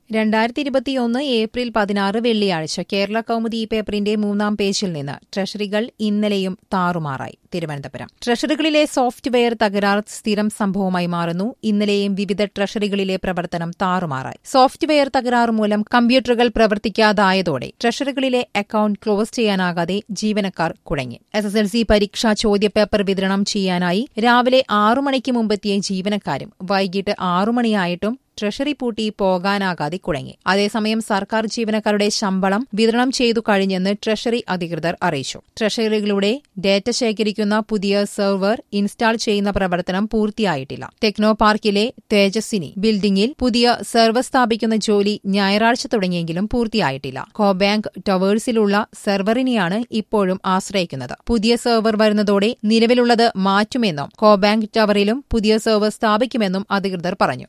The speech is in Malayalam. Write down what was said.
2021 ഏപ്രിൽ 16 വെള്ളിയാഴ്ച കേരള കൗമുദി ഈ പേപ്പറിന്റെ 3-ാം പേജിൽ നിന്ന് ട്രഷറികൾ ഇന്നലെയും താറുമാറായി. തിരുവനന്തപുരം ട്രഷറികളിലെ സോഫ്റ്റ്വെയർ തകരാർ സ്ഥിരം സംഭവമായി മാറുന്നു. ഇന്നലെയും വിവിധ ട്രഷറികളിലെ പ്രവർത്തനം താറുമാറായി. സോഫ്റ്റ്വെയർ തകരാർ മൂലം കമ്പ്യൂട്ടറുകൾ പ്രവർത്തിക്കാതായതോടെ ട്രഷറികളിലെ അക്കൌണ്ട് ക്ലോസ് ചെയ്യാനാകാതെ ജീവനക്കാർ കുഴങ്ങി. SSLC പരീക്ഷാ ചോദ്യപേപ്പർ വിതരണം ചെയ്യാനായി രാവിലെ 6 മണിക്ക് മുമ്പെത്തിയ ജീവനക്കാരും വൈകിട്ട് 6 മണിയായിട്ടും ട്രഷറി പൂട്ടി പോകാനാകാതെ കുഴങ്ങി. അതേസമയം സർക്കാർ ജീവനക്കാരുടെ ശമ്പളം വിതരണം ചെയ്തു കഴിഞ്ഞെന്ന് ട്രഷറി അധികൃതർ അറിയിച്ചു. ട്രഷറികളുടെ ഡേറ്റ ശേഖരിക്കുന്ന പുതിയ സെർവർ ഇൻസ്റ്റാൾ ചെയ്യുന്ന പ്രവർത്തനം പൂർത്തിയായിട്ടില്ല. ടെക്നോ പാർക്കിലെ തേജസ്വിനി ബിൽഡിംഗിൽ പുതിയ സെർവർ സ്ഥാപിക്കുന്ന ജോലി ഞായറാഴ്ച തുടങ്ങിയെങ്കിലും പൂർത്തിയായിട്ടില്ല. കോബാങ്ക് ടവേഴ്സിലുള്ള സെർവറിനെയാണ് ഇപ്പോഴും ആശ്രയിക്കുന്നത്. പുതിയ സെർവർ വരുന്നതോടെ നിലവിലുള്ളത് മാറ്റുമെന്നും കോബാങ്ക് ടവറിലും പുതിയ സെർവർ സ്ഥാപിക്കുമെന്നും അധികൃതർ പറഞ്ഞു.